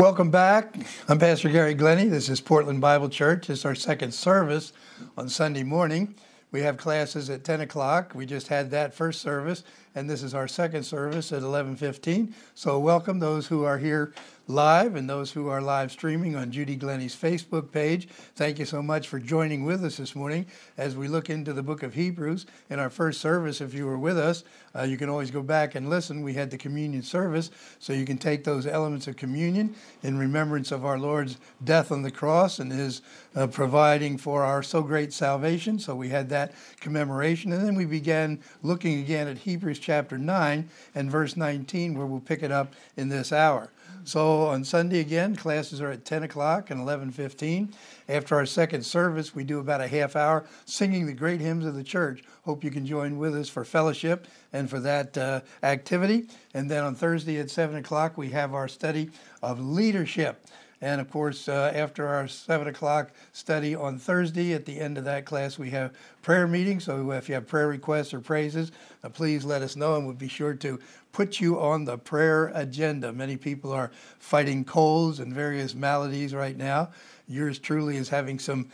Welcome back. I'm Pastor Gary Glennie. This is Portland Bible Church. It's our second service on Sunday morning. We have classes at 10 o'clock. We just had that first service, and this is our second service at 11:15. So welcome those who are here live and those who are live streaming on Judy Glennie's Facebook page. Thank you so much for joining with us this morning as we look into the book of Hebrews. In our first service, if you were with us, you can always go back and listen. We had the communion service, so you can take those elements of communion in remembrance of our Lord's death on the cross and his providing for our so great salvation. So we had that commemoration. And then we began looking again at Hebrews chapter 9 and verse 19, where we'll pick it up in this hour. So on Sunday again, classes are at 10 o'clock and 11:15. After our second service, we do about a half hour singing the great hymns of the church. Hope you can join with us for fellowship and for that activity. And then on Thursday at 7 o'clock, we have our study of leadership. And of course, after our 7 o'clock study on Thursday, at the end of that class, we have prayer meeting. So if you have prayer requests or praises, please let us know, and we'll be sure to put you on the prayer agenda. Many people are fighting colds and various maladies right now. Yours truly is having some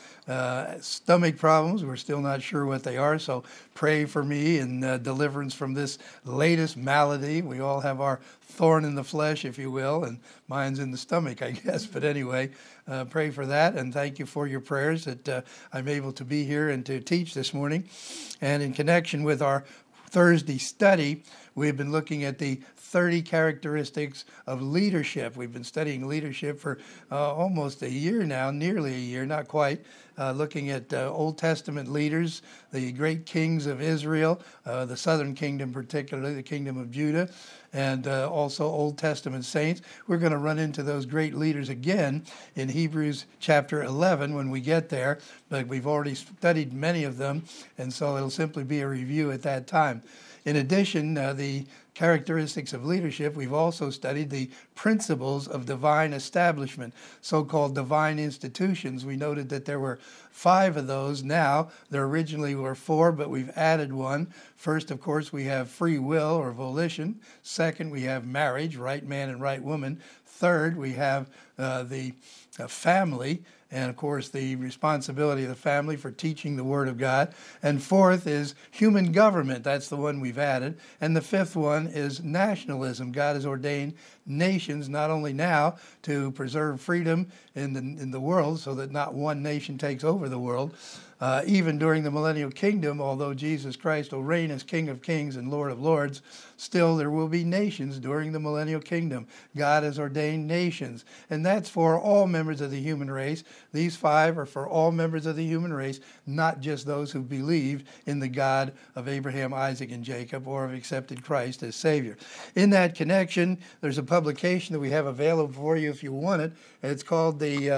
stomach problems. We're still not sure what they are, so pray for me and deliverance from this latest malady. We all have our thorn in the flesh, if you will, and mine's in the stomach, I guess. But anyway, pray for that, and thank you for your prayers that I'm able to be here and to teach this morning. And in connection with our Thursday study, we've been looking at the 30 characteristics of leadership. We've been studying leadership for almost a year now, nearly a year, not quite, looking at Old Testament leaders, the great kings of Israel, the southern kingdom particularly, the kingdom of Judah, and also Old Testament saints. We're going to run into those great leaders again in Hebrews chapter 11 when we get there, but we've already studied many of them, and so it'll simply be a review at that time. In addition, the characteristics of leadership, we've also studied the principles of divine establishment, so-called divine institutions. We noted that there were 5 of those now. There originally were 4, but we've added one. First, of course, we have free will or volition. Second, we have marriage, right man and right woman. Third, we have the family, and of course the responsibility of the family for teaching the Word of God. And fourth is human government. That's the one we've added. And the fifth one is nationalism. God has ordained nations not only now to preserve freedom in the world so that not one nation takes over the world. Even during the millennial kingdom, although Jesus Christ will reign as King of Kings and Lord of Lords, still there will be nations during the millennial kingdom. God has ordained nations, and that's for all members of the human race. These 5 are for all members of the human race, not just those who believe in the God of Abraham, Isaac, and Jacob, or have accepted Christ as Savior. In that connection, there's a publication that we have available for you if you want it. It's called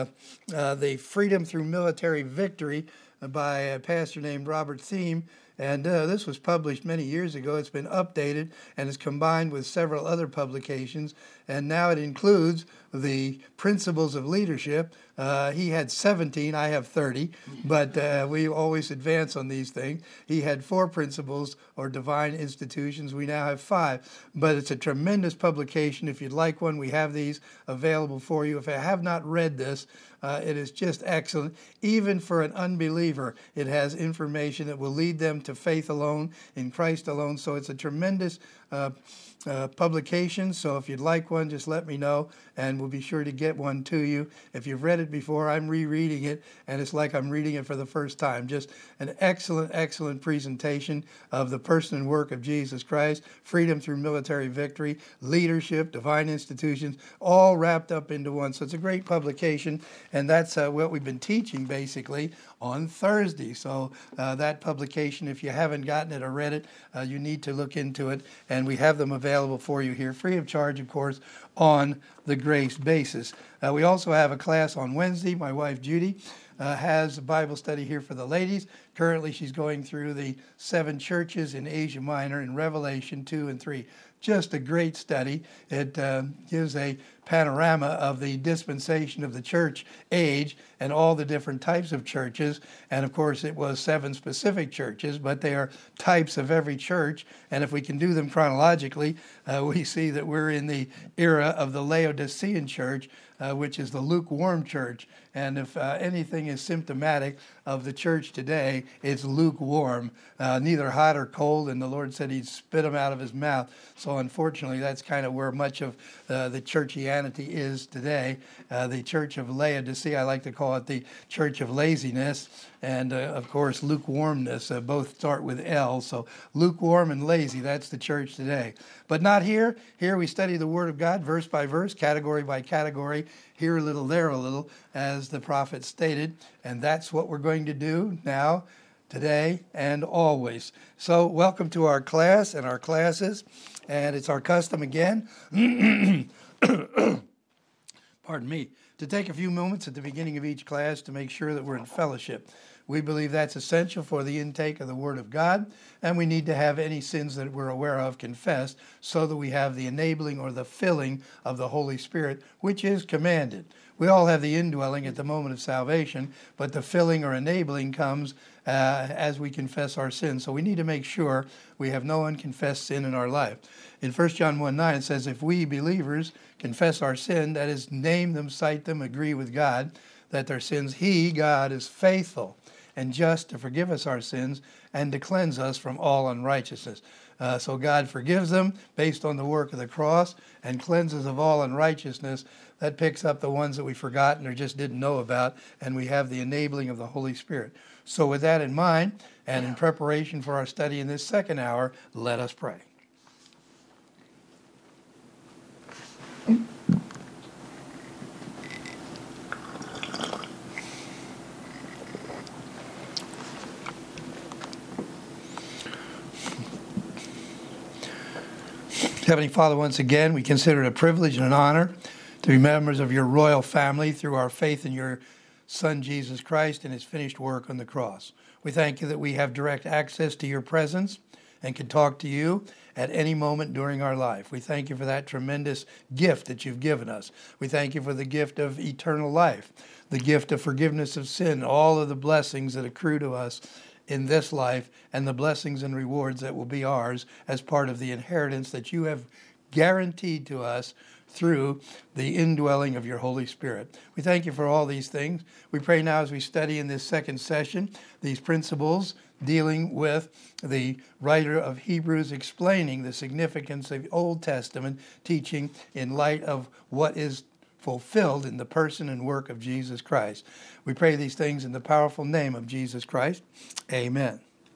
the Freedom Through Military Victory, by a pastor named Robert Thiem, and this was published many years ago. It's been updated and is combined with several other publications, and now it includes the principles of leadership. He had 17, I have 30, but we always advance on these things. He had 4 principles or divine institutions. We now have 5, but it's a tremendous publication. If you'd like one, we have these available for you. If I have not read this, it is just excellent. Even for an unbeliever, it has information that will lead them to faith alone, in Christ alone. So it's a tremendous publication. So if you'd like one, just let me know, and we'll be sure to get one to you. If you've read it before, I'm rereading it, and it's like I'm reading it for the first time. Just an excellent, excellent presentation of the person and work of Jesus Christ, freedom through military victory, leadership, divine institutions, all wrapped up into one. So it's a great publication, and that's what we've been teaching basically on Thursday. So that publication, if you haven't gotten it or read it, you need to look into it, and we have them available for you here, free of charge, of course, on the grace basis. We also have a class on Wednesday. My wife, Judy, has a Bible study here for the ladies. Currently, she's going through the 7 churches in Asia Minor in Revelation 2 and 3. Just a great study. It gives a panorama of the dispensation of the church age and all the different types of churches. And of course, it was 7 specific churches, but they are types of every church. And if we can do them chronologically, we see that we're in the era of the Laodicean church, which is the lukewarm church. And if anything is symptomatic of the church today, it's lukewarm, neither hot or cold. And the Lord said he'd spit them out of his mouth. So unfortunately, that's kind of where much of the churchianity is today. The church of Laodicea, I like to call it the church of laziness. And of course, lukewarmness, both start with L. So lukewarm and lazy, that's the church today. But not here. Here we study the Word of God verse by verse, category by category, here a little, there a little, as the prophet stated. And that's what we're going to do now, today, and always. So welcome to our class and our classes. And it's our custom again, pardon me, to take a few moments at the beginning of each class to make sure that we're in fellowship. We believe that's essential for the intake of the Word of God, and we need to have any sins that we're aware of confessed so that we have the enabling or the filling of the Holy Spirit, which is commanded. We all have the indwelling at the moment of salvation, but the filling or enabling comes as we confess our sins. So we need to make sure we have no unconfessed sin in our life. In 1 John 1:9 it says, if we believers confess our sin, that is, name them, cite them, agree with God, that their sins, he, God, is faithful and just to forgive us our sins and to cleanse us from all unrighteousness. So God forgives them based on the work of the cross and cleanses of all unrighteousness. That picks up the ones that we've forgotten or just didn't know about, and we have the enabling of the Holy Spirit. So with that in mind, and in preparation for our study in this second hour, let us pray. Heavenly Father, once again, we consider it a privilege and an honor to be members of your royal family through our faith in your Son, Jesus Christ, and his finished work on the cross. We thank you that we have direct access to your presence and can talk to you at any moment during our life. We thank you for that tremendous gift that you've given us. We thank you for the gift of eternal life, the gift of forgiveness of sin, all of the blessings that accrue to us in this life, and the blessings and rewards that will be ours as part of the inheritance that you have guaranteed to us through the indwelling of your Holy Spirit. We thank you for all these things. We pray now as we study in this second session these principles dealing with the writer of Hebrews explaining the significance of Old Testament teaching in light of what is fulfilled in the person and work of Jesus Christ. We pray these things in the powerful name of Jesus Christ. Amen.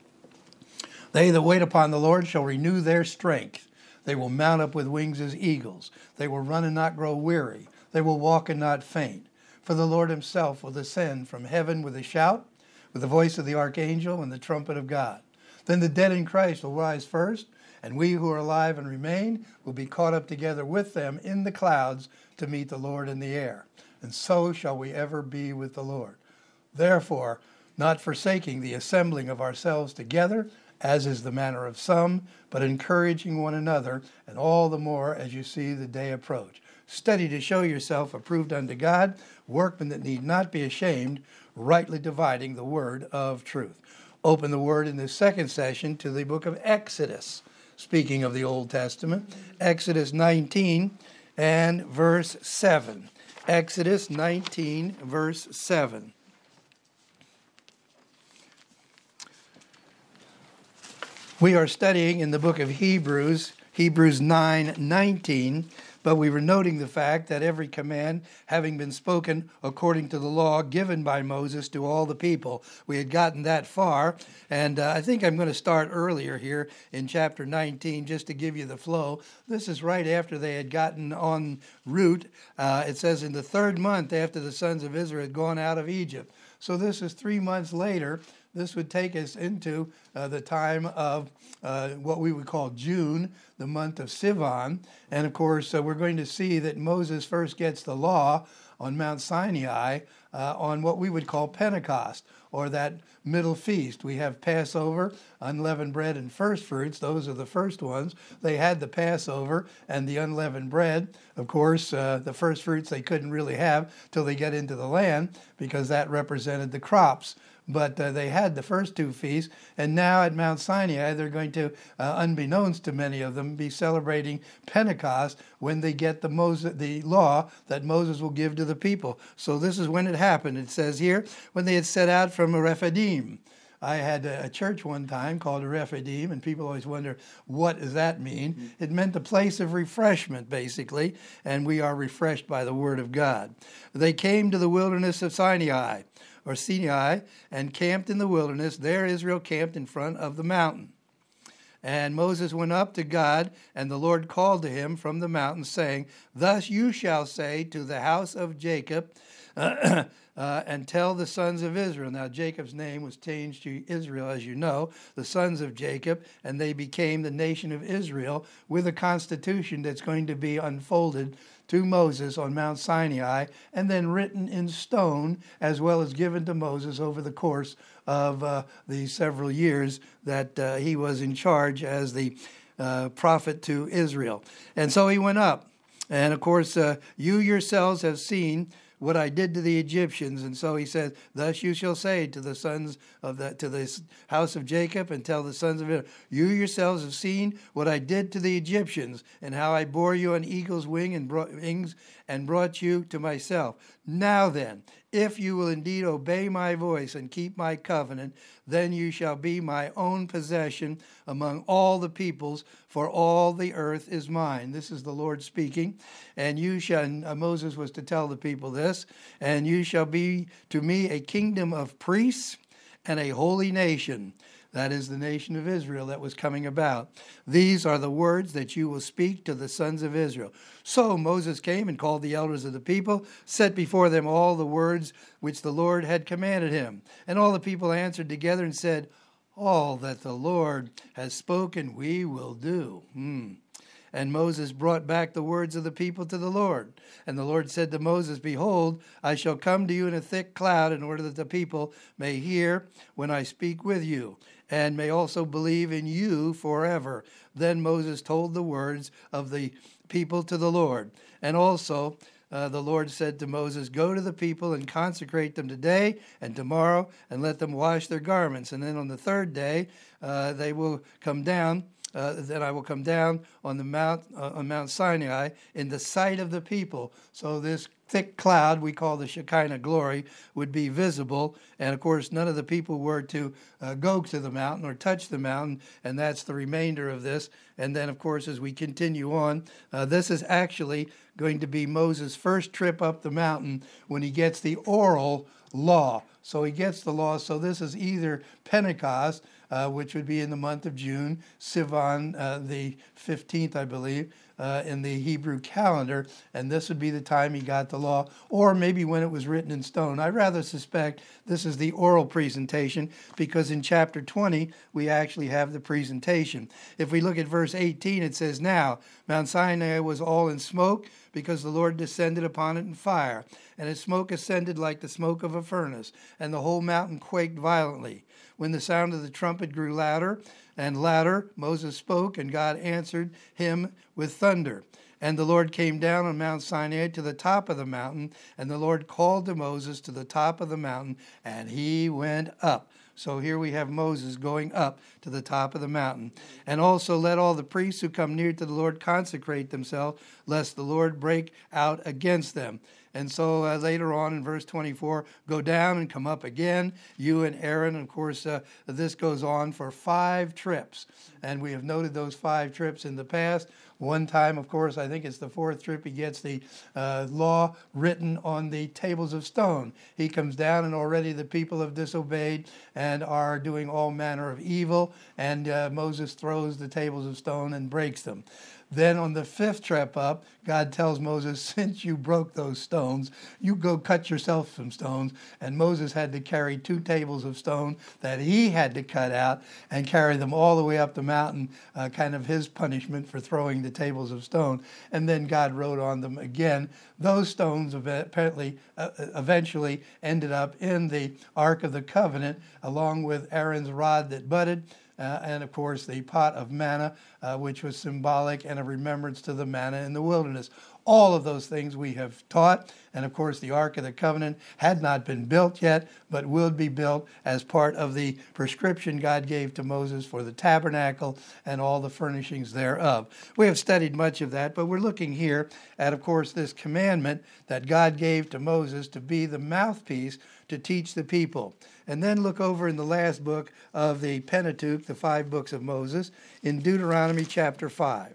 They that wait upon the Lord shall renew their strength. They will mount up with wings as eagles. They will run and not grow weary. They will walk and not faint. For the Lord himself will descend from heaven with a shout, with the voice of the archangel and the trumpet of God. Then the dead in Christ will rise first, and we who are alive and remain will be caught up together with them in the clouds to meet the Lord in the air. And so shall we ever be with the Lord. Therefore, not forsaking the assembling of ourselves together, as is the manner of some, but encouraging one another, and all the more as you see the day approach. Study to show yourself approved unto God, workmen that need not be ashamed, rightly dividing the word of truth. Open the word in this second session to the book of Exodus. Speaking of the Old Testament, Exodus 19 and verse 7. Exodus 19, verse 7. We are studying in the book of Hebrews, Hebrews 9:19, but we were noting the fact that every command having been spoken according to the law given by Moses to all the people, we had gotten that far. And I think I'm going to start earlier here in chapter 19 just to give you the flow. This is right after they had gotten en route. It says in the third month after the sons of Israel had gone out of Egypt. So this is 3 months later. This would take us into the time of what we would call June, the month of Sivan. And of course, we're going to see that Moses first gets the law on Mount Sinai on what we would call Pentecost, or that middle feast. We have Passover, unleavened bread, and first fruits. Those are the first ones. They had the Passover and the unleavened bread. Of course, the first fruits they couldn't really have till they get into the land, because that represented the crops. but they had the first two feasts, and now at Mount Sinai, they're going to, unbeknownst to many of them, be celebrating Pentecost when they get the law that Moses will give to the people. So this is when it happened. It says here, when they had set out from Rephidim. I had a church one time called Rephidim, and people always wonder, what does that mean? It meant a place of refreshment, basically, and we are refreshed by the Word of God. They came to the wilderness of Sinai, and camped in the wilderness. There Israel camped in front of the mountain. And Moses went up to God, and the Lord called to him from the mountain, saying, Thus you shall say to the house of Jacob, and tell the sons of Israel. Now, Jacob's name was changed to Israel, as you know, the sons of Jacob, and they became the nation of Israel with a constitution that's going to be unfolded to Moses on Mount Sinai and then written in stone, as well as given to Moses over the course of the several years that he was in charge as the prophet to Israel. And so he went up. And of course, you yourselves have seen what I did to the Egyptians. And so he says, Thus you shall say to the sons of to the house of Jacob, and tell the sons of Israel, you yourselves have seen what I did to the Egyptians, and how I bore you on eagle's wings and brought you to myself. Now then, if you will indeed obey my voice and keep my covenant, then you shall be my own possession among all the peoples, for all the earth is mine. This is the Lord speaking. And you shall, Moses was to tell the people this, and you shall be to me a kingdom of priests and a holy nation. That is the nation of Israel that was coming about. These are the words that you will speak to the sons of Israel. So Moses came and called the elders of the people, set before them all the words which the Lord had commanded him. And all the people answered together and said, All that the Lord has spoken we will do. And Moses brought back the words of the people to the Lord. And the Lord said to Moses, Behold, I shall come to you in a thick cloud, in order that the people may hear when I speak with you, and may also believe in you forever. Then Moses told the words of the people to the Lord. And also the Lord said to Moses, Go to the people and consecrate them today and tomorrow, and let them wash their garments. And then on the third day they will come down. Then I will come down on the on Mount Sinai in the sight of the people. So this thick cloud we call the Shekinah glory would be visible. And of course, none of the people were to go to the mountain or touch the mountain. And that's the remainder of this. And then, of course, as we continue on, this is actually going to be Moses' first trip up the mountain when he gets the oral law. So he gets the law. So this is either Pentecost, which would be in the month of June, Sivan, the 15th, I believe, in the Hebrew calendar, and this would be the time he got the law, or maybe when it was written in stone. I rather suspect this is the oral presentation, because in chapter 20, we actually have the presentation. If we look at verse 18, it says, Now Mount Sinai was all in smoke, because the Lord descended upon it in fire, and its smoke ascended like the smoke of a furnace, and the whole mountain quaked violently. When the sound of the trumpet grew louder and louder, Moses spoke, and God answered him with thunder. And the Lord came down on Mount Sinai to the top of the mountain, and the Lord called to Moses to the top of the mountain, and he went up. So here we have Moses going up to the top of the mountain. And also let all the priests who come near to the Lord consecrate themselves, lest the Lord break out against them. And so later on in verse 24, go down and come up again, you and Aaron. Of course, this goes on for 5 trips. And we have noted those 5 trips in the past. One time, of course, I think it's the 4th trip, he gets the law written on the tables of stone. He comes down, and already the people have disobeyed and are doing all manner of evil. And Moses throws the tables of stone and breaks them. Then on the 5th trip up, God tells Moses, since you broke those stones, you go cut yourself some stones. And Moses had to carry 2 tables of stone that he had to cut out and carry them all the way up the mountain, kind of his punishment for throwing the tables of stone. And then God wrote on them again. Those stones apparently eventually ended up in the Ark of the Covenant, along with Aaron's rod that budded, and of course the pot of manna, which was symbolic and a remembrance to the manna in the wilderness. All of those things we have taught. And of course, the Ark of the Covenant had not been built yet, but will be built as part of the prescription God gave to Moses for the tabernacle and all the furnishings thereof. We have studied much of that, but we're looking here at, of course, this commandment that God gave to Moses to be the mouthpiece to teach the people. And then look over in the last book of the Pentateuch, the 5 books of Moses, in Deuteronomy chapter 5.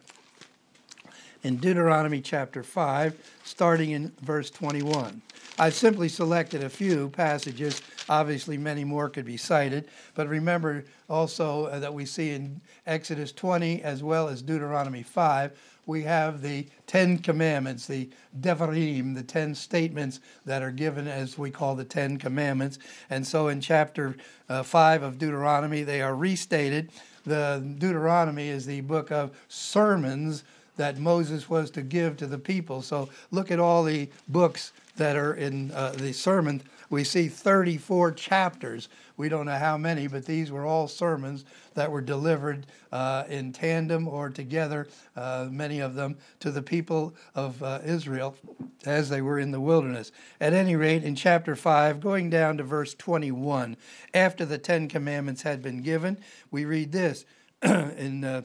In Deuteronomy chapter 5, starting in verse 21. I've simply selected a few passages. Obviously, many more could be cited. But remember also that we see in Exodus 20 as well as Deuteronomy 5, we have the 10 commandments, the Devarim, the 10 statements that are given as we call the 10 commandments. And so in chapter 5 of Deuteronomy, they are restated. The Deuteronomy is the book of sermons that Moses was to give to the people. So look at all the books that are in the sermon. We see 34 chapters. We don't know how many, but these were all sermons that were delivered in tandem or together, many of them, to the people of Israel as they were in the wilderness. At any rate, in chapter 5, going down to verse 21, after the 10 commandments had been given, we read this in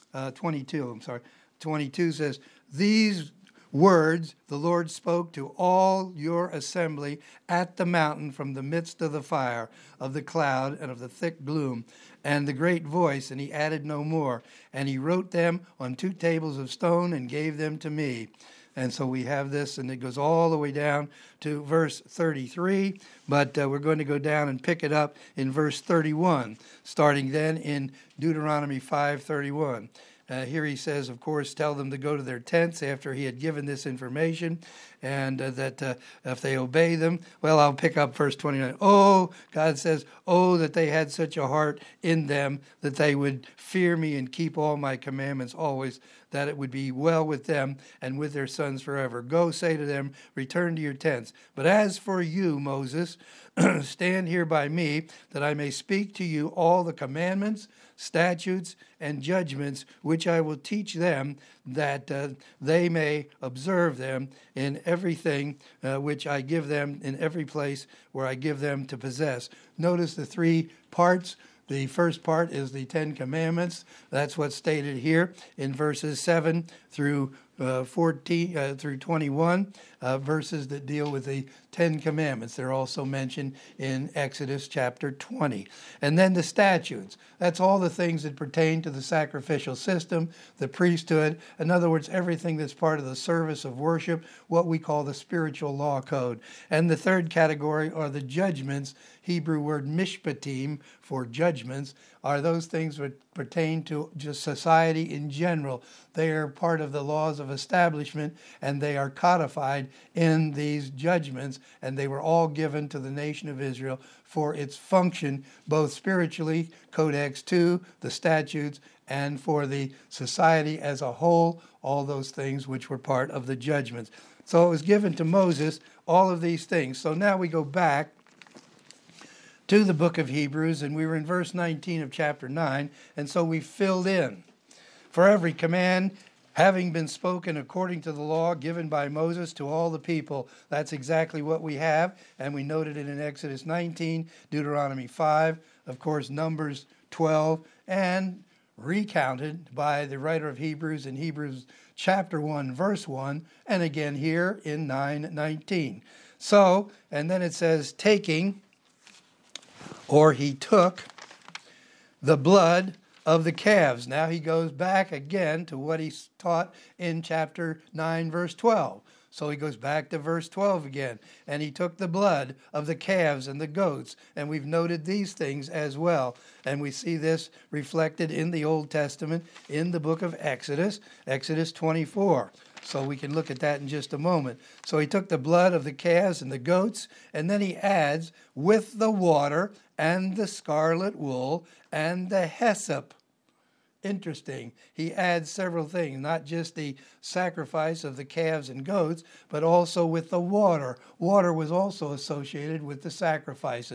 22, 22 says, "These words the Lord spoke to all your assembly at the mountain from the midst of the fire, of the cloud, and of the thick gloom, and the great voice, and he added no more. And he wrote them on 2 tables of stone and gave them to me." And so we have this, and it goes all the way down to verse 33, but we're going to go down and pick it up in verse 31, starting then in Deuteronomy 5:31. Here he says, of course, tell them to go to their tents after he had given this information, and that if they obey them, well, I'll pick up verse 29. Oh, God says, oh, that they had such a heart in them that they would fear me and keep all my commandments always, that it would be well with them and with their sons forever. Go say to them, return to your tents. But as for you, Moses, stand here by me, that I may speak to you all the commandments, statutes, and judgments which I will teach them, that they may observe them in everything which I give them in every place where I give them to possess. Notice the 3 parts. The first part is the 10 commandments. That's what's stated here in verses 7 through 14 through 21, verses that deal with the 10 commandments. They're also mentioned in Exodus chapter 20. And then the statutes. That's all the things that pertain to the sacrificial system, the priesthood. In other words, everything that's part of the service of worship, what we call the spiritual law code. And the third category are the judgments. Hebrew word mishpatim for judgments are those things that pertain to just society in general. They are part of the laws of establishment, and they are codified in these judgments, and they were all given to the nation of Israel for its function, both spiritually, Codex 2, the statutes, and for the society as a whole, all those things which were part of the judgments. So it was given to Moses, all of these things. So now we go back to the book of Hebrews, and we were in verse 19 of chapter 9, and so we filled in. For every command having been spoken according to the law given by Moses to all the people. That's exactly what we have, and we noted it in Exodus 19, Deuteronomy 5, of course, Numbers 12, and recounted by the writer of Hebrews in Hebrews chapter 1, verse 1, and again here in 9:19. So, and then it says, taking, or he took, the blood of the calves. Now he goes back again to what he taught in chapter 9, verse 12. So he goes back to verse 12 again. And he took the blood of the calves and the goats. And we've noted these things as well. And we see this reflected in the Old Testament in the book of Exodus, Exodus 24. So we can look at that in just a moment. So he took the blood of the calves and the goats, and then he adds, with the water and the scarlet wool and the hyssop. Interesting. He adds several things, not just the sacrifice of the calves and goats, but also with the water. Water was also associated with the sacrifices.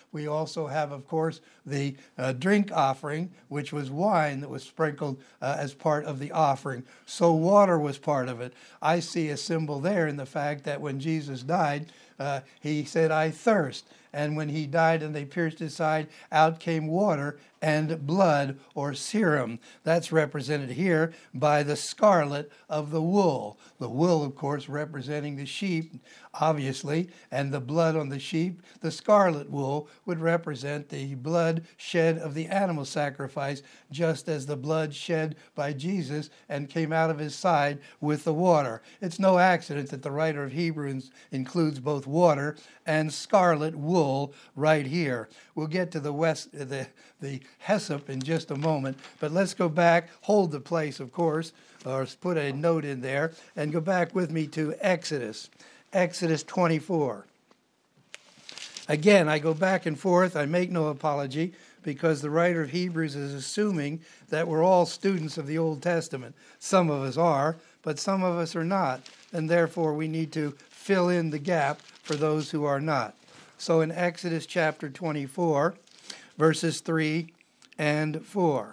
We also have, of course, the drink offering, which was wine that was sprinkled as part of the offering. So water was part of it. I see a symbol there in the fact that when Jesus died, he said, "I thirst." And when he died and they pierced his side, out came water and blood or serum. That's represented here by the scarlet of the wool. The wool, of course, representing the sheep, obviously, and the blood on the sheep. The scarlet wool would represent the blood shed of the animal sacrifice, just as the blood shed by Jesus and came out of his side with the water. It's no accident that the writer of Hebrews includes both water and scarlet wool right here. We'll get to the hyssop in just a moment, but let's go back, hold the place, of course, or put a note in there, and go back with me to Exodus 24. Again, I go back and forth. I make no apology because the writer of Hebrews is assuming that we're all students of the Old Testament. Some of us are, but some of us are not, and therefore we need to fill in the gap for those who are not. So in Exodus chapter 24, verses 3 and 4.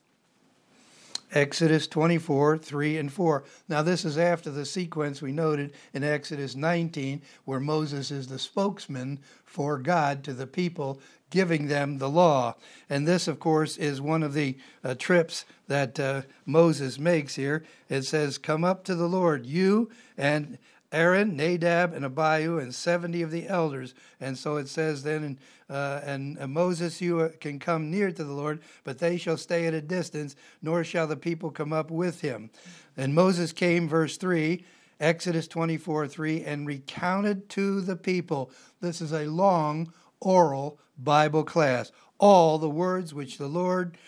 Exodus 24, 3 and 4. Now this is after the sequence we noted in Exodus 19, where Moses is the spokesman for God to the people, giving them the law. And this, of course, is one of the trips that Moses makes here. It says, "Come up to the Lord, you and Aaron, Nadab, and Abihu, and 70 of the elders." And so it says then, and Moses, you can come near to the Lord, but they shall stay at a distance, nor shall the people come up with him. And Moses came, verse 3, Exodus 24, 3, and recounted to the people. This is a long oral Bible class. All the words which the Lord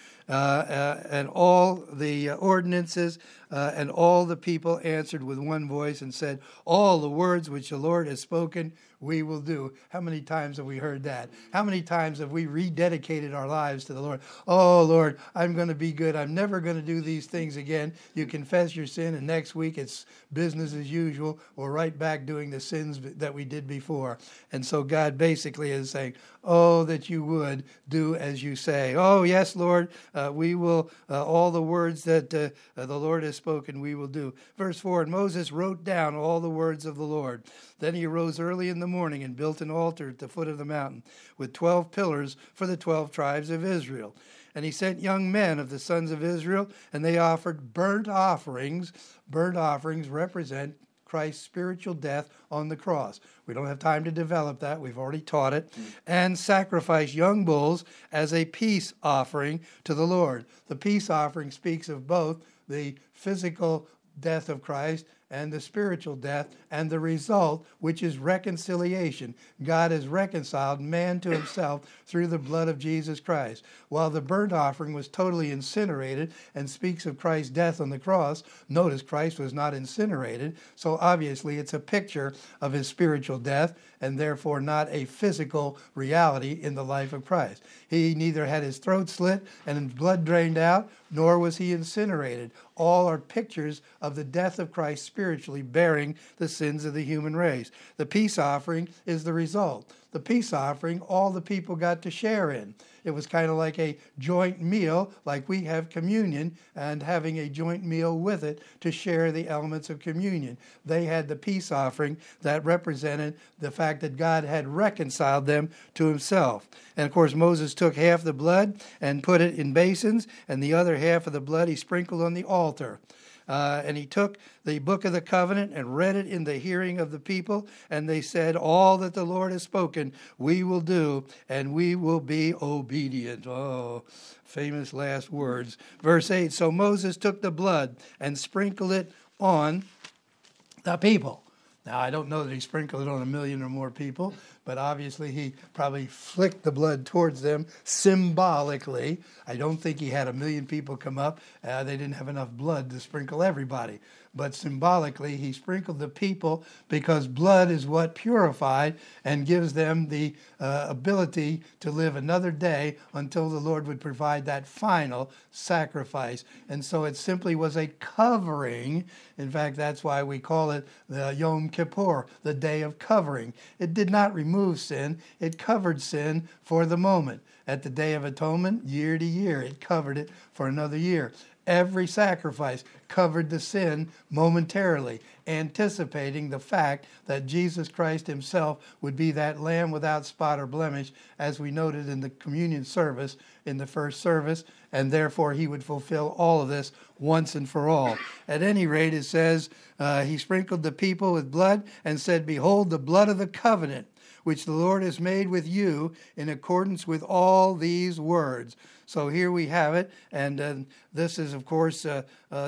and all the ordinances, and all the people answered with one voice and said, "All the words which the Lord has spoken, we will do." How many times have we heard that? How many times have we rededicated our lives to the Lord? "Oh, Lord, I'm going to be good. I'm never going to do these things again." You confess your sin, and next week it's business as usual. We're right back doing the sins that we did before. And so God basically is saying, "Oh, that you would do as you say." "Oh, yes, Lord, we will, all the words that the Lord has spoken, we will do." Verse 4, "And Moses wrote down all the words of the Lord. Then he arose early in the morning and built an altar at the foot of the mountain with 12 pillars for the 12 tribes of Israel. And he sent young men of the sons of Israel, and they offered burnt offerings." Burnt offerings represent Christ's spiritual death on the cross. We don't have time to develop that. We've already taught it. "And sacrifice young bulls as a peace offering to the Lord." The peace offering speaks of both the physical death of Christ and the spiritual death, and the result, which is reconciliation. God has reconciled man to himself through the blood of Jesus Christ. While the burnt offering was totally incinerated and speaks of Christ's death on the cross, notice Christ was not incinerated, so obviously it's a picture of his spiritual death and therefore not a physical reality in the life of Christ. He neither had his throat slit and his blood drained out, nor was he incinerated. All are pictures of the death of Christ spiritually, bearing the sins of the human race. The peace offering is the result. The peace offering, all the people got to share in. It was kind of like a joint meal, like we have communion, and having a joint meal with it to share the elements of communion. They had the peace offering that represented the fact that God had reconciled them to himself. And of course, Moses took half the blood and put it in basins, and the other half of the blood he sprinkled on the altar. And he took the book of the covenant and read it in the hearing of the people. And they said, "All that the Lord has spoken, we will do, and we will be obedient." Oh, famous last words. Verse 8, "So Moses took the blood and sprinkled it on the people." Now, I don't know that he sprinkled it on 1,000,000 or more people, but obviously he probably flicked the blood towards them symbolically. I don't think he had 1,000,000 people come up. They didn't have enough blood to sprinkle everybody. But symbolically, he sprinkled the people because blood is what purified and gives them the ability to live another day until the Lord would provide that final sacrifice. And so it simply was a covering. In fact, that's why we call it the Yom Kippur, the Day of Covering. It did not remove remove sin. It covered sin for the moment. At the Day of Atonement, year to year, it covered it for another year. Every sacrifice covered the sin momentarily, anticipating the fact that Jesus Christ himself would be that lamb without spot or blemish, as we noted in the communion service in the first service, and therefore he would fulfill all of this once and for all. At any rate, it says, he sprinkled the people with blood and said, "Behold, the blood of the covenant, which the Lord has made with you in accordance with all these words." So here we have it, and this is, of course, the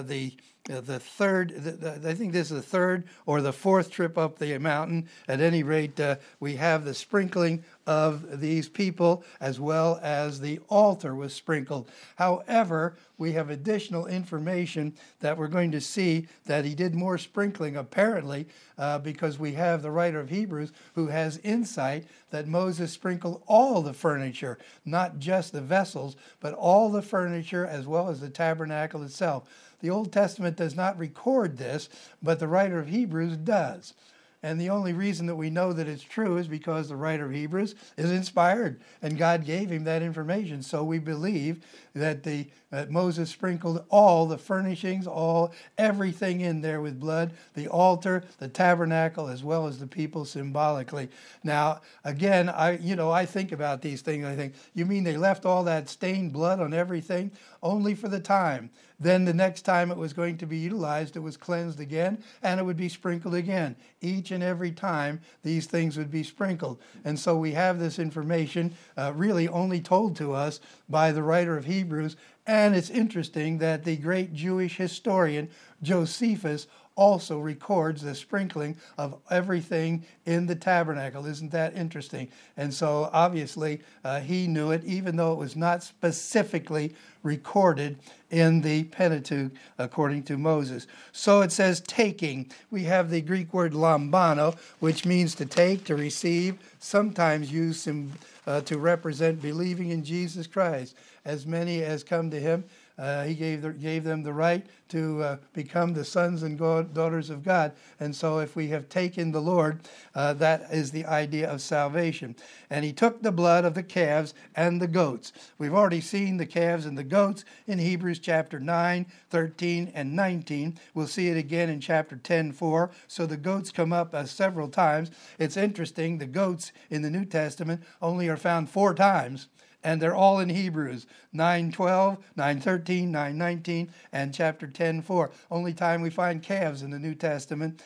third. I think this is the third or the fourth trip up the mountain. At any rate, we have the sprinkling of these people, as well as the altar was sprinkled. However, we have additional information that we're going to see that he did more sprinkling, apparently, because we have the writer of Hebrews who has insight that Moses sprinkled all the furniture, not just the vessels, but all the furniture as well as the tabernacle itself. The Old Testament does not record this, but the writer of Hebrews does. And the only reason that we know that it's true is because the writer of Hebrews is inspired, and God gave him that information. So we believe that that Moses sprinkled all the furnishings, everything in there with blood, the altar, the tabernacle, as well as the people symbolically. Now, again, I think about these things. I think, you mean they left all that stained blood on everything? Only for the time. Then the next time it was going to be utilized, it was cleansed again, and it would be sprinkled again. Each and every time, these things would be sprinkled. And so we have this information really only told to us by the writer of Hebrews. And it's interesting that the great Jewish historian Josephus also records the sprinkling of everything in the tabernacle. Isn't that interesting? And so obviously he knew it, even though it was not specifically recorded in the Pentateuch according to Moses. So it says taking. We have the Greek word lambano, which means to take, to receive, sometimes used to represent believing in Jesus Christ. As many as come to him, he gave them the right to become the sons and daughters of God. And so if we have taken the Lord, that is the idea of salvation. And he took the blood of the calves and the goats. We've already seen the calves and the goats in Hebrews chapter 9, 13, and 19. We'll see it again in chapter 10:4. So the goats come up several times. It's interesting, the goats in the New Testament only are found 4 times. And they're all in Hebrews, 9:12, 9:13, 9:19, and chapter 10:4. Only time we find calves in the New Testament.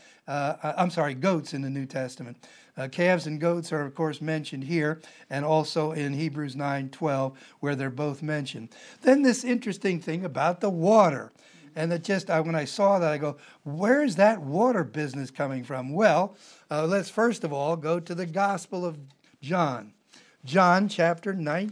Goats in the New Testament. Calves and goats are, of course, mentioned here, and also in Hebrews 9:12, where they're both mentioned. Then this interesting thing about the water. And when I saw that, I go, where is that water business coming from? Well, let's first of all go to the Gospel of John. John chapter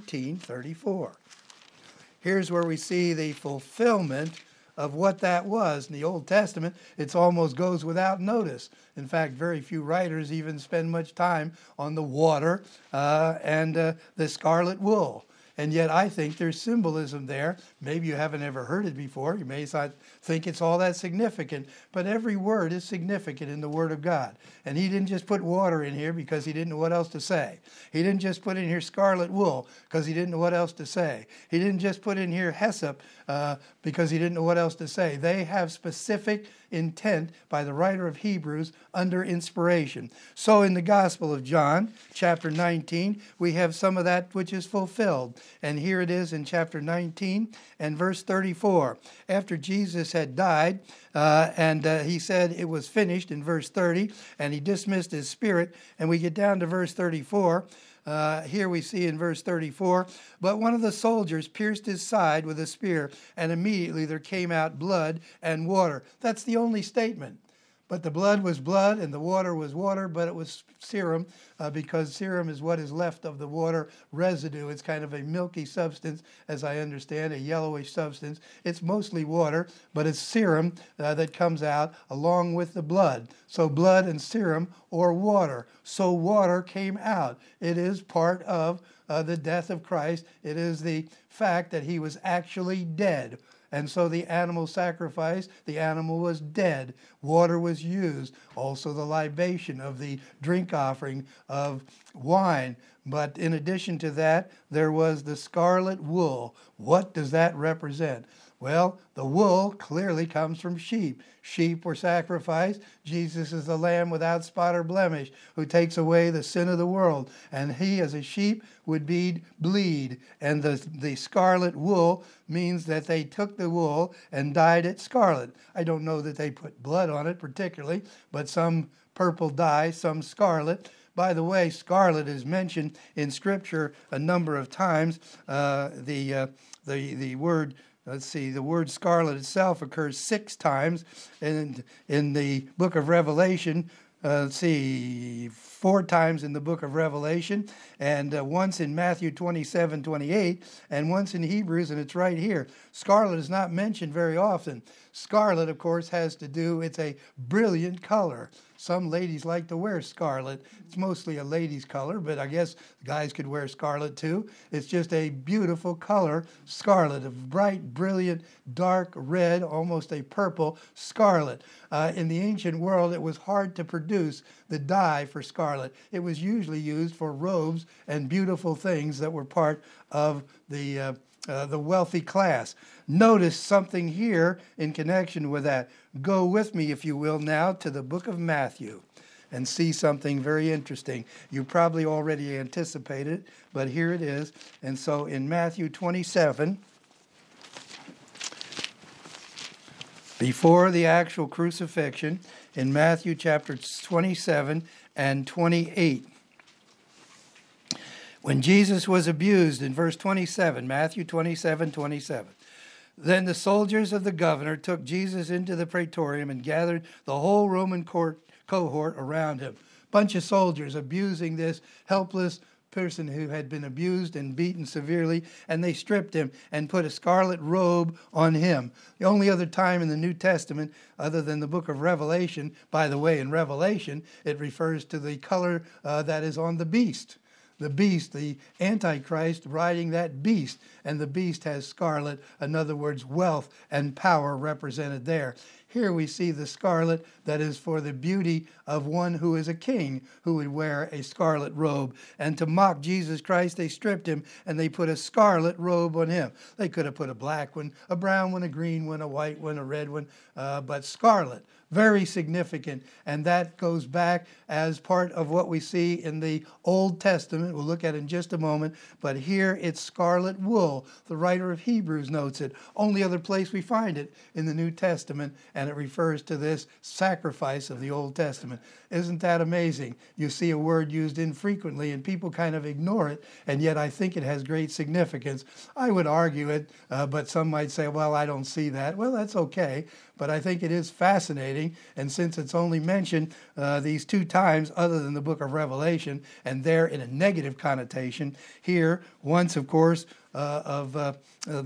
19:34. Here's where we see the fulfillment of what that was. In the Old Testament, it almost goes without notice. In fact, very few writers even spend much time on the water and the scarlet wool. And yet I think there's symbolism there. Maybe you haven't ever heard it before. You may not think it's all that significant. But every word is significant in the Word of God. And he didn't just put water in here because he didn't know what else to say. He didn't just put in here scarlet wool because he didn't know what else to say. He didn't just put in here hyssop because he didn't know what else to say. They have specific intent by the writer of Hebrews under inspiration. So in the Gospel of John, chapter 19, we have some of that which is fulfilled. And here it is in chapter 19 and verse 34. After Jesus had died, and he said it was finished in verse 30, and he dismissed his spirit, and we get down to verse 34. Here we see in verse 34, but one of the soldiers pierced his side with a spear, and immediately there came out blood and water. That's the only statement. But the blood was blood and the water was water, but it was serum because serum is what is left of the water residue. It's kind of a milky substance, as I understand, a yellowish substance. It's mostly water, but it's serum that comes out along with the blood. So blood and serum or water. So water came out. It is part of the death of Christ. It is the fact that he was actually dead. And so the animal sacrifice, the animal was dead. Water was used. Also the libation of the drink offering of wine. But in addition to that, there was the scarlet wool. What does that represent? Well, the wool clearly comes from sheep. Sheep were sacrificed. Jesus is the Lamb without spot or blemish who takes away the sin of the world. And he, as a sheep, would bleed. And the scarlet wool means that they took the wool and dyed it scarlet. I don't know that they put blood on it particularly, but some purple dye, some scarlet. By the way, scarlet is mentioned in Scripture a number of times. The word, let's see, the word scarlet itself occurs 6 times in the book of Revelation. 4 times in the book of Revelation, and once in Matthew 27:28, and once in Hebrews, and it's right here. Scarlet is not mentioned very often. Scarlet, of course, has to do, it's a brilliant color. Some ladies like to wear scarlet. It's mostly a lady's color, but I guess guys could wear scarlet too. It's just a beautiful color, scarlet, a bright, brilliant, dark red, almost a purple scarlet. In the ancient world, it was hard to produce the dye for scarlet. It was usually used for robes and beautiful things that were part of the wealthy class. Notice something here in connection with that. Go with me, if you will, now to the book of Matthew and see something very interesting. You probably already anticipated, but here it is. And so in Matthew 27, before the actual crucifixion, in Matthew chapter 27 and 28, when Jesus was abused, in verse 27, Matthew 27:27, then the soldiers of the governor took Jesus into the praetorium and gathered the whole Roman cohort around him. Bunch of soldiers abusing this helpless person who had been abused and beaten severely, and they stripped him and put a scarlet robe on him. The only other time in the New Testament, other than the book of Revelation, by the way, in Revelation, it refers to the color that is on the beast. The beast, the Antichrist, riding that beast. And the beast has scarlet, in other words, wealth and power represented there. Here we see the scarlet that is for the beauty of one who is a king, who would wear a scarlet robe. And to mock Jesus Christ, they stripped him and they put a scarlet robe on him. They could have put a black one, a brown one, a green one, a white one, a red one, but scarlet. Very significant, and that goes back as part of what we see in the Old Testament. We'll look at it in just a moment, but here it's scarlet wool. The writer of Hebrews notes it. Only other place we find it in the New Testament, and it refers to this sacrifice of the Old Testament. Isn't that amazing? You see a word used infrequently, and people kind of ignore it, and yet I think it has great significance. I would argue it, but some might say, well, I don't see that. Well, that's okay, but I think it is fascinating, and since it's only mentioned these 2 times other than the book of Revelation, and there in a negative connotation, here, once, of course, of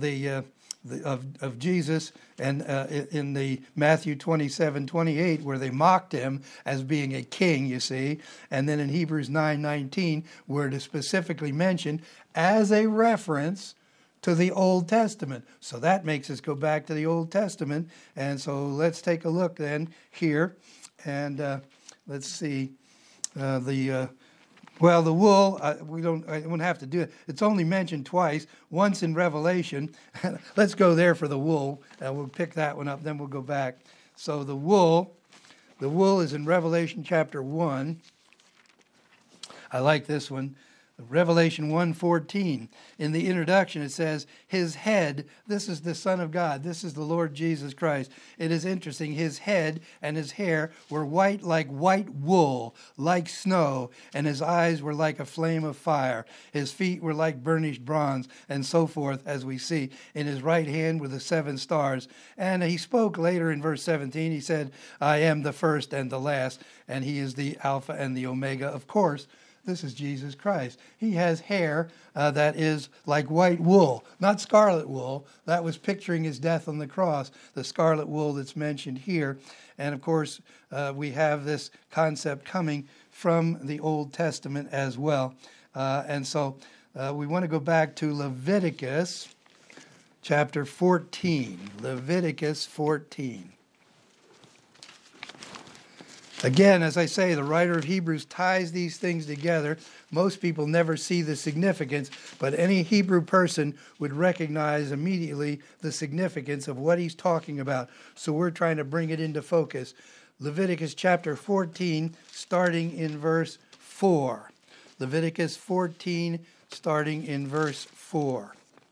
Jesus, and in the Matthew 27:28, where they mocked him as being a king, you see, and then in Hebrews 9:19, where it is specifically mentioned as a reference to the Old Testament. So that makes us go back to the Old Testament. And so let's take a look then here. And let's see. The wool, I won't have to do it. It's only mentioned twice, once in Revelation. Let's go there for the wool. We'll pick that one up, then we'll go back. So the wool is in Revelation chapter 1. I like this one. Revelation 1:14. In the introduction, it says, his head, this is the Son of God, this is the Lord Jesus Christ. It is interesting, his head and his hair were white like white wool, like snow, and his eyes were like a flame of fire. His feet were like burnished bronze, and so forth, as we see. In his right hand were the 7 stars. And he spoke later in verse 17, he said, I am the first and the last, and he is the Alpha and the Omega. Of course, this is Jesus Christ. He has hair that is like white wool, not scarlet wool. That was picturing his death on the cross, the scarlet wool that's mentioned here. And of course, we have this concept coming from the Old Testament as well. And so we want to go back to Leviticus chapter 14. Leviticus 14. Again, as I say, the writer of Hebrews ties these things together. Most people never see the significance, but any Hebrew person would recognize immediately the significance of what he's talking about. So we're trying to bring it into focus. Leviticus chapter 14, starting in verse 4. Leviticus 14, starting in verse 4.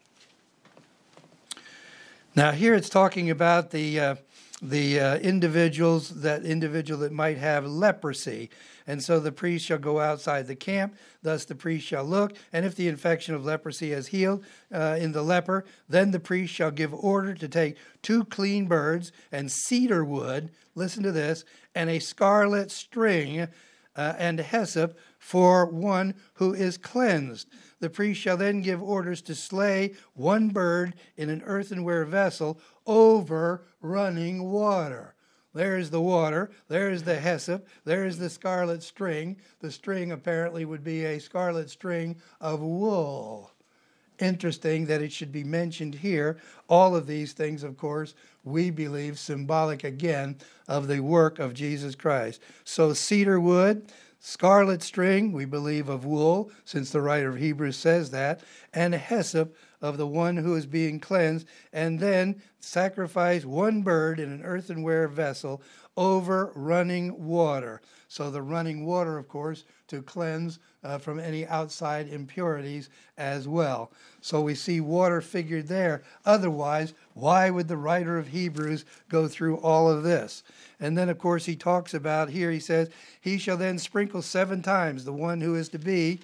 Now here it's talking about the individual that might have leprosy. And so the priest shall go outside the camp, thus the priest shall look, and if the infection of leprosy has healed in the leper, then the priest shall give order to take 2 clean birds and cedar wood, listen to this, and a scarlet string and hyssop for one who is cleansed. The priest shall then give orders to slay 1 bird in an earthenware vessel over running water. There's the water, there's the hyssop, there's the scarlet string. The string apparently would be a scarlet string of wool. Interesting that it should be mentioned here. All of these things, of course, we believe symbolic again of the work of Jesus Christ. So cedar wood, scarlet string, we believe of wool, since the writer of Hebrews says that, and hyssop of the one who is being cleansed, and then sacrifice 1 bird in an earthenware vessel over running water. So the running water, of course, to cleanse from any outside impurities as well. So we see water figured there. Otherwise, why would the writer of Hebrews go through all of this? And then, of course, he talks about here, he says, he shall then sprinkle 7 times the one who is to be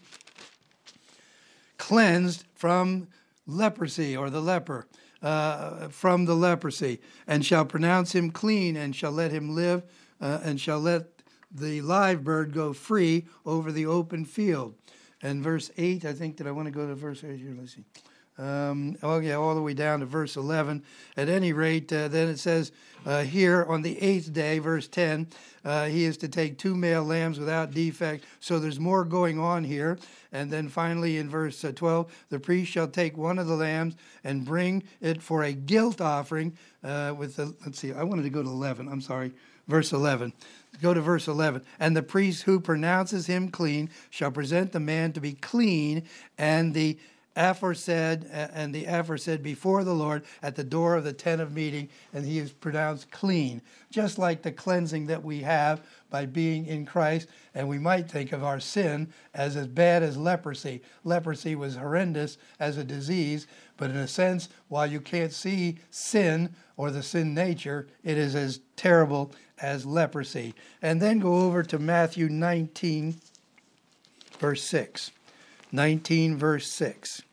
cleansed from leprosy, or the leper, from the leprosy, and shall pronounce him clean, and shall let him live, and shall let the live bird go free over the open field. And verse 8, I think that I want to go to verse 8 here. Let's see. All the way down to verse 11. At any rate, then it says here on the 8th day, verse 10, he is to take 2 male lambs without defect. So there's more going on here. And then finally in verse 12, the priest shall take 1 of the lambs and bring it for a guilt offering with the, let's see, I wanted to go to 11. I'm sorry. Verse 11. Go to verse 11. And the priest who pronounces him clean shall present the man to be clean, and the aforesaid before the Lord at the door of the tent of meeting, and he is pronounced clean. Just like the cleansing that we have by being in Christ, and we might think of our sin as bad as leprosy. Leprosy was horrendous as a disease, but in a sense, while you can't see sin or the sin nature, it is as terrible as leprosy. And then go over to Matthew 19, verse 6. 19, verse 6.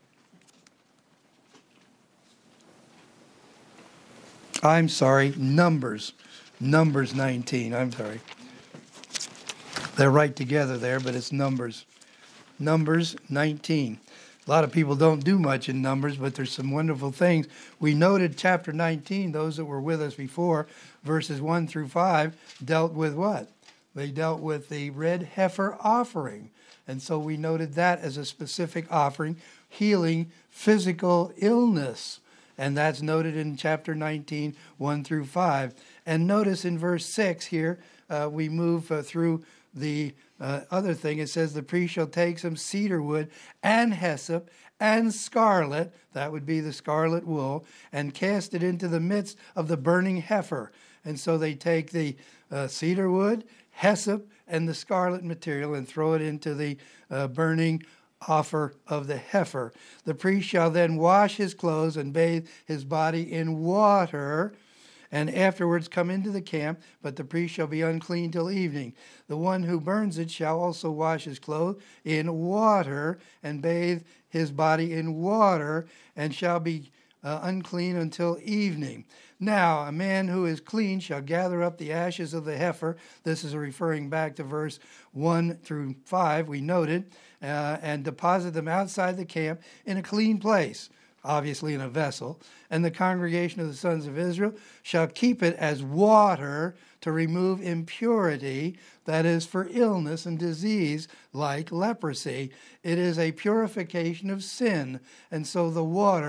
I'm sorry, Numbers 19. I'm sorry. They're right together there, but it's Numbers. Numbers 19. A lot of people don't do much in Numbers, but there's some wonderful things. We noted chapter 19, those that were with us before, verses 1 through 5, dealt with what? They dealt with the red heifer offering. And so we noted that as a specific offering, healing physical illness. And that's noted in chapter 19, 1 through 5. And notice in verse 6 here, we move through the other thing. It says, the priest shall take some cedar wood and hyssop and scarlet, that would be the scarlet wool, and cast it into the midst of the burning heifer. And so they take the cedar wood, hyssop, and the scarlet material and throw it into the burning offer of the heifer. The priest shall then wash his clothes and bathe his body in water, and afterwards come into the camp, but the priest shall be unclean till evening. The one who burns it shall also wash his clothes in water and bathe his body in water, and shall be unclean until evening. Now, a man who is clean shall gather up the ashes of the heifer. This is referring back to verse 1 through 5, we noted, and deposit them outside the camp in a clean place, obviously in a vessel. And the congregation of the sons of Israel shall keep it as water to remove impurity, that is, for illness and disease like leprosy. It is a purification of sin. And so the water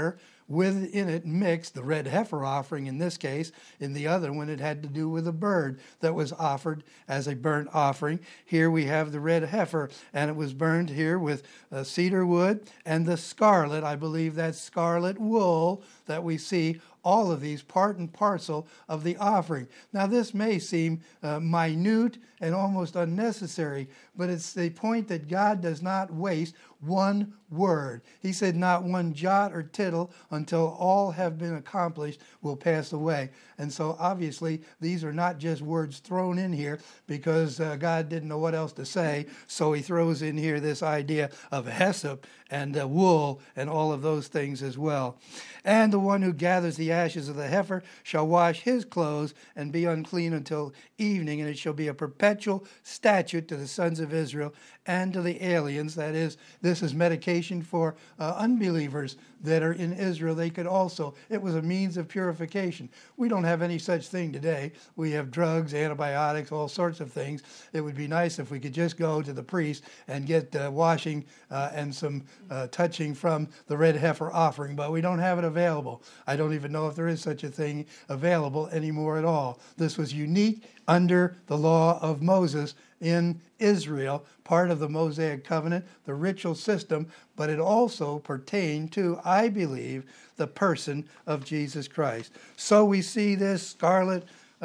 within it mixed the red heifer offering in this case. In the other one, it had to do with a bird that was offered as a burnt offering. Here we have the red heifer, and it was burned here with cedar wood and the scarlet. I believe that's scarlet wool that we see. All of these part and parcel of the offering. Now this may seem minute and almost unnecessary, but it's the point that God does not waste one word. He said not one jot or tittle until all have been accomplished will pass away. And so obviously these are not just words thrown in here because God didn't know what else to say, so he throws in here this idea of hyssop and wool and all of those things as well. And the one who gathers the ashes of the heifer shall wash his clothes and be unclean until evening, and it shall be a perpetual statute to the sons of Israel and to the aliens. That is, this is medication for unbelievers that are in Israel. They could also, it was a means of purification. We don't have any such thing today. We have drugs, antibiotics, all sorts of things. It would be nice if we could just go to the priest and get washing and some touching from the red heifer offering, but we don't have it available. I don't even know if there is such a thing available anymore at all. This was unique under the law of Moses in Israel, part of the Mosaic covenant, the ritual system, but it also pertained to, I believe, the person of Jesus Christ. So we see this scarlet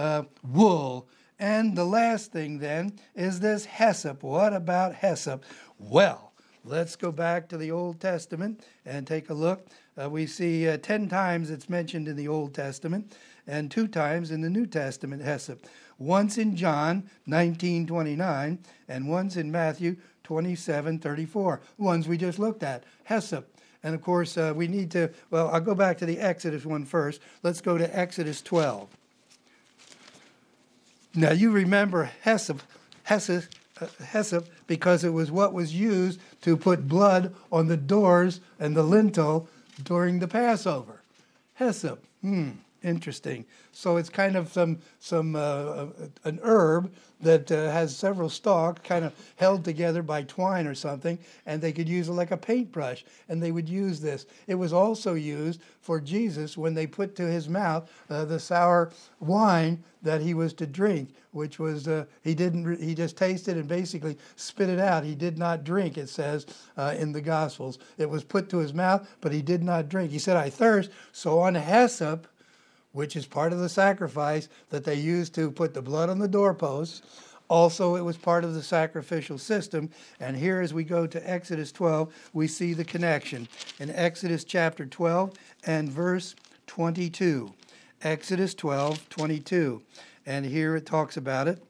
wool. And the last thing then is this hyssop. What about hyssop? Well, let's go back to the Old Testament and take a look. We see 10 times it's mentioned in the Old Testament and 2 times in the New Testament, hyssop. Once in John 19:29 and once in Matthew 27:34. Ones we just looked at, hyssop. And of course, we need to, well, I'll go back to the Exodus one first. Let's go to Exodus 12. Now you remember hyssop because it was what was used to put blood on the doors and the lintel during the Passover. Hyssop. Interesting. So it's kind of an herb that has several stalks, kind of held together by twine or something, and they could use it like a paintbrush, and they would use this. It was also used for Jesus when they put to his mouth the sour wine that he was to drink, which was he just tasted and basically spit it out. He did not drink, it says in the Gospels. It was put to his mouth, but he did not drink. He said, "I thirst." So on hyssop, which is part of the sacrifice that they used to put the blood on the doorposts. Also, it was part of the sacrificial system. And here, as we go to Exodus 12, we see the connection. In Exodus chapter 12 and verse 22. Exodus 12:22. And here it talks about it.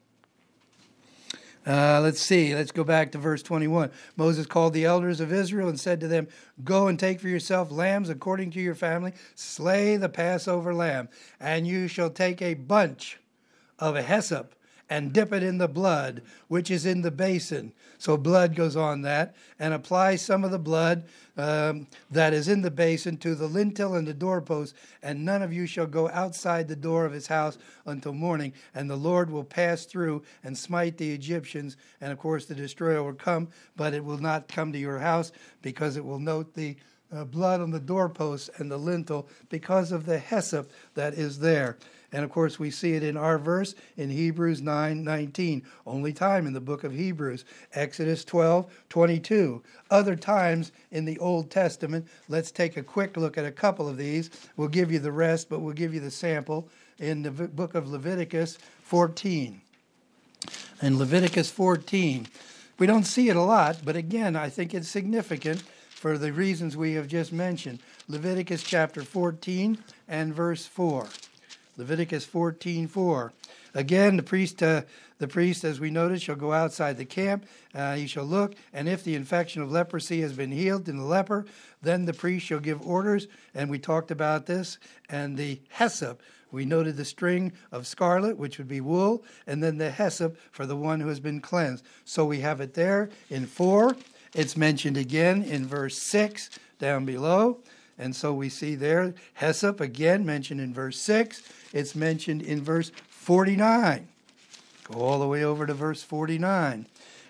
Let's see. Let's go back to verse 21. Moses called the elders of Israel and said to them, "Go and take for yourself lambs according to your family. Slay the Passover lamb, and you shall take a bunch of hyssop and dip it in the blood, which is in the basin." So blood goes on that, and apply some of the blood that is in the basin to the lintel and the doorpost, and none of you shall go outside the door of his house until morning, and the Lord will pass through and smite the Egyptians, and of course the destroyer will come, but it will not come to your house, because it will note the blood on the doorpost and the lintel because of the hyssop that is there. And of course, we see it in our verse in Hebrews 9:19. Only time in the book of Hebrews. Exodus 12:22. Other times in the Old Testament. Let's take a quick look at a couple of these. We'll give you the rest, but we'll give you the sample in the book of Leviticus 14. In Leviticus 14, we don't see it a lot, but again, I think it's significant for the reasons we have just mentioned. Leviticus chapter 14 and verse 4. Leviticus 14:4. Again, the priest, as we noted, shall go outside the camp. He shall look, and if the infection of leprosy has been healed in the leper, then the priest shall give orders. And we talked about this. And the hyssop, we noted the string of scarlet, which would be wool, and then the hyssop for the one who has been cleansed. So we have it there in 4. It's mentioned again in verse 6 down below. And so we see there, hyssop again mentioned in verse 6. It's mentioned in verse 49. Go all the way over to verse 49.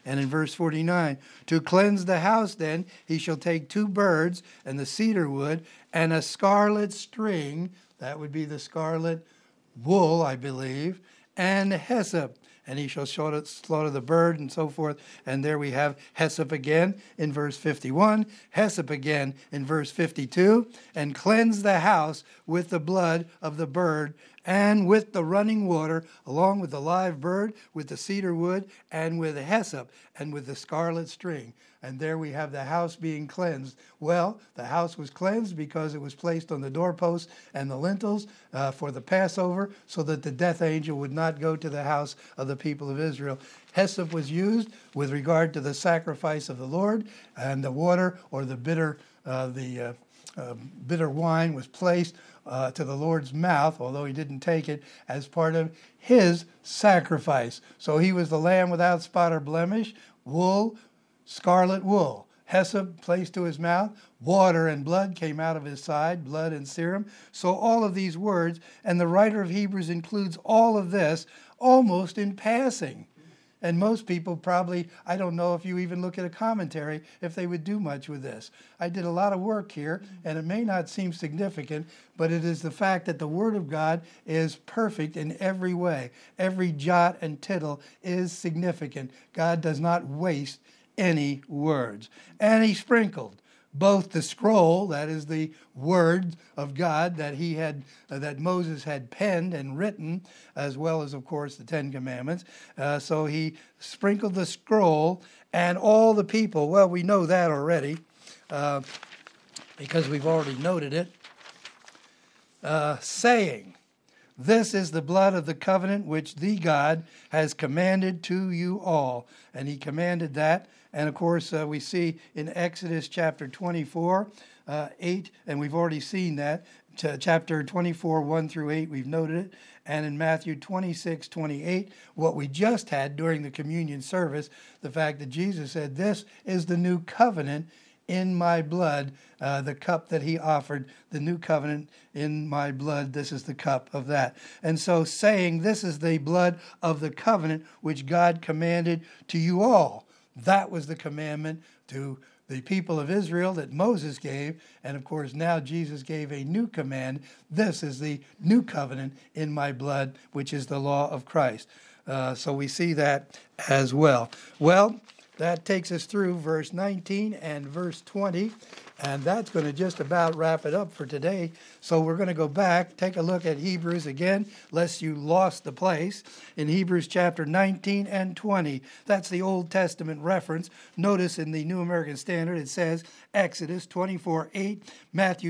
And in verse 49, to cleanse the house then, he shall take 2 birds and the cedar wood and a scarlet string, that would be the scarlet wool, I believe, and hyssop. And he shall slaughter the bird and so forth. And there we have hyssop again in verse 51, hyssop again in verse 52, and cleanse the house with the blood of the bird and with the running water, along with the live bird, with the cedar wood, and with hyssop, and with the scarlet string. And there we have the house being cleansed. Well, the house was cleansed because it was placed on the doorposts and the lintels for the Passover, so that the death angel would not go to the house of the people of Israel. Hyssop was used with regard to the sacrifice of the Lord, and the water or the bitter wine was placed to the Lord's mouth, although he didn't take it, as part of his sacrifice. So he was the lamb without spot or blemish, wool, scarlet wool, hyssop placed to his mouth, water and blood came out of his side, blood and serum. So all of these words, and the writer of Hebrews includes all of this almost in passing. And most people probably, I don't know if you even look at a commentary, if they would do much with this. I did a lot of work here, and it may not seem significant, but it is the fact that the Word of God is perfect in every way. Every jot and tittle is significant. God does not waste any words. And he sprinkled both the scroll, that is the word of God that he had, that Moses had penned and written, as well as, of course, the 10 Commandments. So he sprinkled the scroll and all the people. Well, we know that already because we've already noted it. Saying, this is the blood of the covenant which the God has commanded to you all. And he commanded that. And of course, we see in Exodus chapter 24, 8, and we've already seen that. Chapter 24, 1 through 8, we've noted it. And in Matthew 26, 28, what we just had during the communion service, the fact that Jesus said, this is the new covenant in my blood, the cup that he offered, the new covenant in my blood, this is the cup of that. And so saying, this is the blood of the covenant which God commanded to you all. That was the commandment to the people of Israel that Moses gave. And of course, now Jesus gave a new command. This is the new covenant in my blood, which is the law of Christ. So we see that as well. Well, that takes us through verse 19 and verse 20. And that's going to just about wrap it up for today. So we're going to go back, take a look at Hebrews again, lest you lost the place. In Hebrews chapter 19 and 20, that's the Old Testament reference. Notice in the New American Standard it says Exodus 24:8, Matthew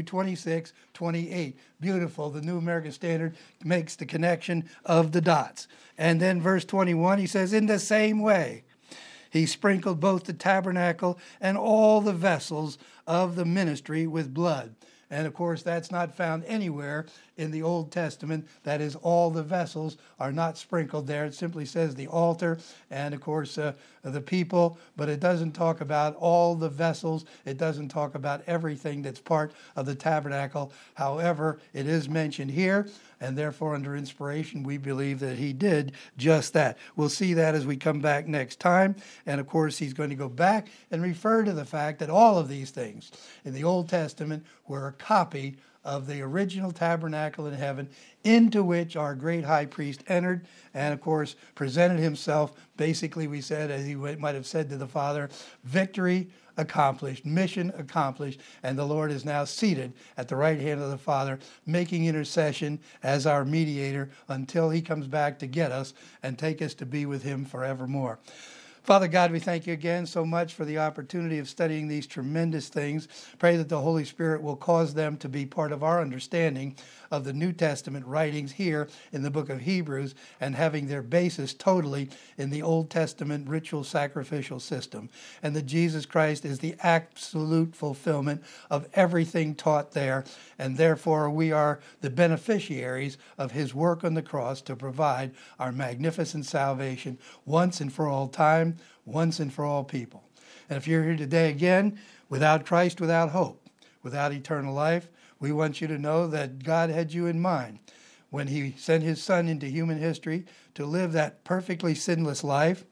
26:28. Beautiful. The New American Standard makes the connection of the dots. And then verse 21, he says, in the same way, he sprinkled both the tabernacle and all the vessels of the ministry with blood. And of course, that's not found anywhere in the Old Testament. That is, all the vessels are not sprinkled there. It simply says the altar and, of course, the people. But it doesn't talk about all the vessels. It doesn't talk about everything that's part of the tabernacle. However, it is mentioned here. And therefore, under inspiration, we believe that he did just that. We'll see that as we come back next time. And of course, he's going to go back and refer to the fact that all of these things in the Old Testament were a copy of the original tabernacle in heaven, into which our great high priest entered and, of course, presented himself. Basically, we said, as he might have said to the Father, victory accomplished, mission accomplished, and the Lord is now seated at the right hand of the Father, making intercession as our mediator until he comes back to get us and take us to be with him forevermore. Father God, we thank you again so much for the opportunity of studying these tremendous things. Pray that the Holy Spirit will cause them to be part of our understanding of the New Testament writings here in the book of Hebrews, and having their basis totally in the Old Testament ritual sacrificial system. And that Jesus Christ is the absolute fulfillment of everything taught there, and therefore we are the beneficiaries of his work on the cross to provide our magnificent salvation once and for all time, once and for all people. And if you're here today again, without Christ, without hope, without eternal life, we want you to know that God had you in mind when he sent his Son into human history to live that perfectly sinless life,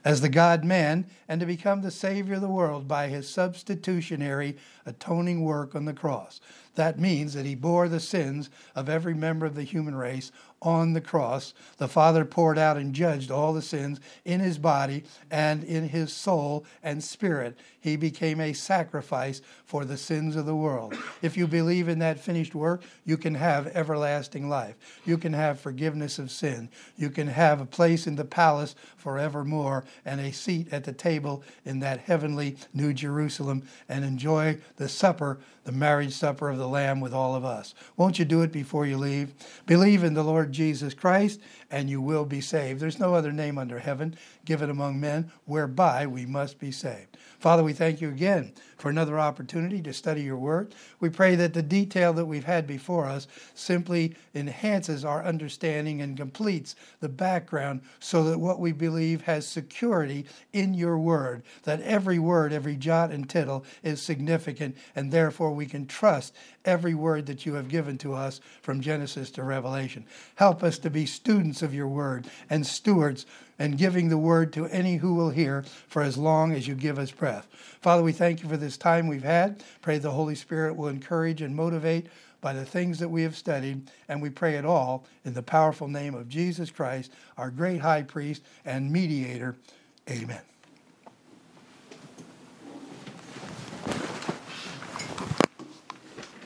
as the God-man and to become the Savior of the world by his substitutionary atoning work on the cross. That means that he bore the sins of every member of the human race on the cross. The Father poured out and judged all the sins in his body and in his soul and spirit. He became a sacrifice for the sins of the world. If you believe in that finished work, you can have everlasting life. You can have forgiveness of sin. You can have a place in the palace forevermore and a seat at the table in that heavenly New Jerusalem and enjoy the supper, the marriage supper of the Lamb with all of us. Won't you do it before you leave? Believe in the Lord Jesus Christ and you will be saved. There's no other name under heaven given among men whereby we must be saved. Father, we thank you again for another opportunity to study your word. We pray that the detail that we've had before us simply enhances our understanding and completes the background so that what we believe has security in your word, that every word, every jot and tittle is significant, and therefore we can trust every word that you have given to us from Genesis to Revelation. Help us to be students of your word and stewards and giving the word to any who will hear for as long as you give us breath. Father, we thank you for this time we've had. Pray the Holy Spirit will encourage and motivate by the things that we have studied, and we pray it all in the powerful name of Jesus Christ, our great high priest and mediator. Amen.